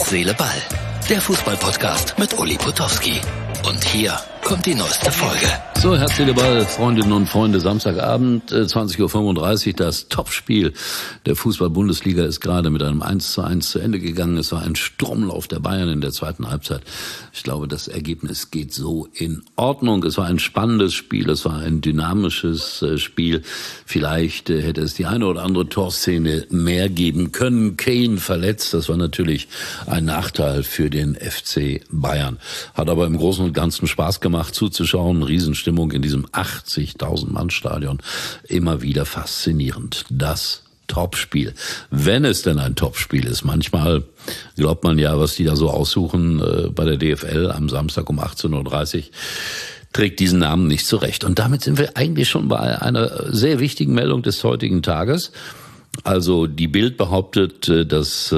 Herz, Seele, Ball. Der Fußball-Podcast mit Uli Potowski. Und hier kommt die neueste Folge. So, Herz, Seele, Ball, Freundinnen und Freunde, Samstagabend, 20.35 Uhr, das Topspiel der Fußball-Bundesliga ist gerade mit einem 1:1 zu Ende gegangen. Es war ein Sturmlauf der Bayern in der zweiten Halbzeit. Ich glaube, das Ergebnis geht so in Ordnung. Es war ein spannendes Spiel, es war ein dynamisches Spiel. Vielleicht hätte es die eine oder andere Torszene mehr geben können. Kane verletzt, das war natürlich ein Nachteil für den FC Bayern. Hat aber im Großen und Ganzen Spaß gemacht zuzuschauen. Riesenstimmung in diesem 80.000-Mann-Stadion. Immer wieder faszinierend. Das Topspiel. Wenn es denn ein Topspiel ist. Manchmal glaubt man ja, was die da so aussuchen bei der DFL am Samstag um 18.30 Uhr. Trägt diesen Namen nicht zurecht. Und damit sind wir eigentlich schon bei einer sehr wichtigen Meldung des heutigen Tages. Also die Bild behauptet, dass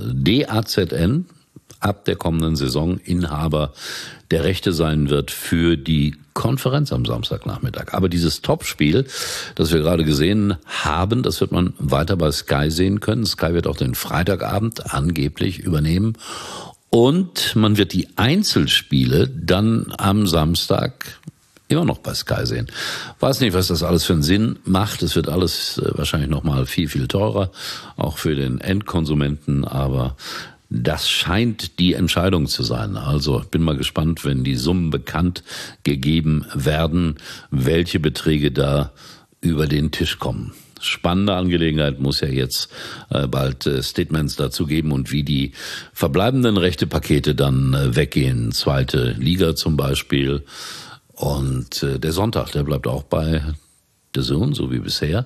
DAZN ab der kommenden Saison Inhaber der Rechte sein wird für die Konferenz am Samstagnachmittag. Aber dieses Topspiel, das wir gerade gesehen haben, das wird man weiter bei Sky sehen können. Sky wird auch den Freitagabend angeblich übernehmen. Und man wird die Einzelspiele dann am Samstag immer noch bei Sky sehen. Weiß nicht, was das alles für einen Sinn macht. Es wird alles wahrscheinlich noch mal viel, viel teurer, auch für den Endkonsumenten. Aber das scheint die Entscheidung zu sein. Also ich bin mal gespannt, wenn die Summen bekannt gegeben werden, welche Beträge da über den Tisch kommen. Spannende Angelegenheit, muss ja jetzt bald Statements dazu geben und wie die verbleibenden Rechtepakete dann weggehen. Zweite Liga zum Beispiel. Und der Sonntag, der bleibt auch bei DAZN, so wie bisher.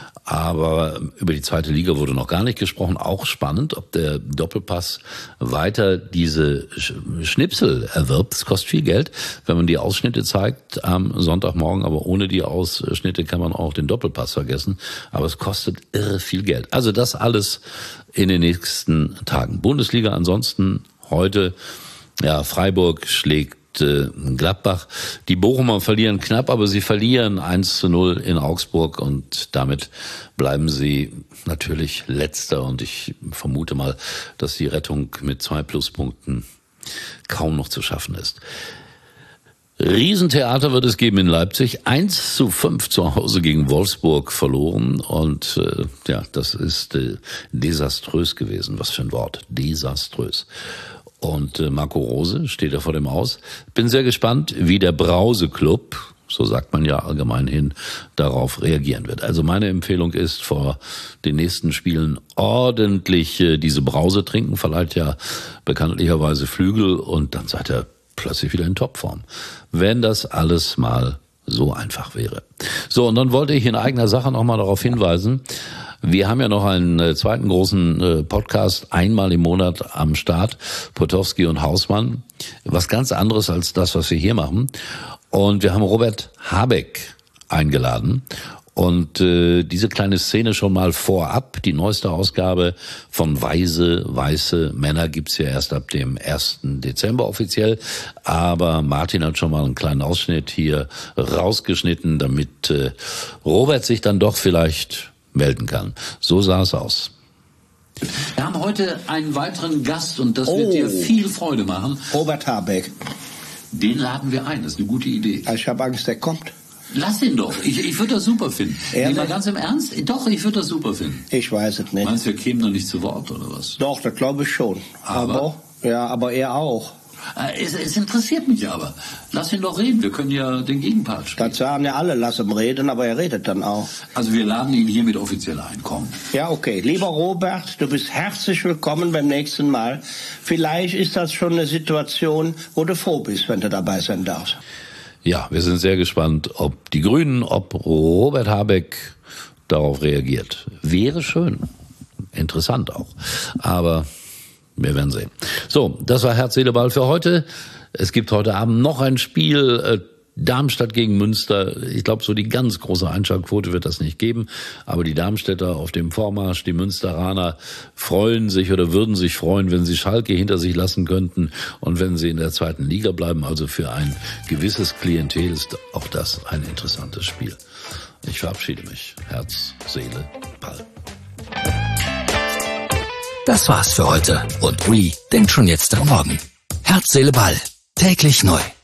Aber über die zweite Liga wurde noch gar nicht gesprochen. Auch spannend, ob der Doppelpass weiter diese Schnipsel erwirbt. Es kostet viel Geld, wenn man die Ausschnitte zeigt am Sonntagmorgen. Aber ohne die Ausschnitte kann man auch den Doppelpass vergessen. Aber es kostet irre viel Geld. Also das alles in den nächsten Tagen. Bundesliga ansonsten heute, ja, Freiburg schlägt Gladbach. Die Bochumer verlieren knapp, aber sie verlieren 1:0 in Augsburg und damit bleiben sie natürlich Letzter und ich vermute mal, dass die Rettung mit 2 Pluspunkten kaum noch zu schaffen ist. Riesentheater wird es geben in Leipzig. 1:5 zu Hause gegen Wolfsburg verloren und ja, das ist desaströs gewesen. Was für ein Wort. Desaströs. Und Marco Rose steht da vor dem Aus. Bin sehr gespannt, wie der Brause-Club, so sagt man ja allgemein hin, darauf reagieren wird. Also meine Empfehlung ist, vor den nächsten Spielen ordentlich diese Brause trinken, verleiht ja bekanntlicherweise Flügel und dann seid ihr plötzlich wieder in Topform. Wenn das alles mal so einfach wäre. So, und dann wollte ich in eigener Sache nochmal darauf hinweisen, wir haben ja noch einen zweiten großen Podcast, einmal im Monat am Start, Potowski und Hausmann. Was ganz anderes als das, was wir hier machen. Und wir haben Robert Habeck eingeladen. Und diese kleine Szene schon mal vorab, die neueste Ausgabe von Weiße Männer gibt's ja erst ab dem 1. Dezember offiziell. Aber Martin hat schon mal einen kleinen Ausschnitt hier rausgeschnitten, damit Robert sich dann doch vielleicht melden kann. So sah es aus. Wir haben heute einen weiteren Gast und das wird dir viel Freude machen. Robert Habeck. Den laden wir ein, das ist eine gute Idee. Ich habe Angst, der kommt. Lass ihn doch, ich würde das super finden. Nee, mal ganz im Ernst? Doch, ich würde das super finden. Ich weiß es nicht. Meinst du, wir kämen noch nicht zu Wort oder was? Doch, das glaube ich schon. Aber er auch. Es interessiert mich aber. Lass ihn doch reden, wir können ja den Gegenpart spielen. Das sagen ja alle, lass ihn reden, aber er redet dann auch. Also wir laden ihn hiermit offiziell ein, komm. Ja, okay. Lieber Robert, du bist herzlich willkommen beim nächsten Mal. Vielleicht ist das schon eine Situation, wo du froh bist, wenn du dabei sein darfst. Ja, wir sind sehr gespannt, ob die Grünen, ob Robert Habeck darauf reagiert. Wäre schön. Interessant auch. Aber wir werden sehen. So, das war Herz, Seele, Ball für heute. Es gibt heute Abend noch ein Spiel, Darmstadt gegen Münster. Ich glaube, so die ganz große Einschaltquote wird das nicht geben. Aber die Darmstädter auf dem Vormarsch, die Münsteraner freuen sich oder würden sich freuen, wenn sie Schalke hinter sich lassen könnten und wenn sie in der zweiten Liga bleiben. Also für ein gewisses Klientel ist auch das ein interessantes Spiel. Ich verabschiede mich. Herz, Seele, Ball. Das war's für heute und Uli denkt schon jetzt am Morgen. Herz, Seele, Ball. Täglich neu.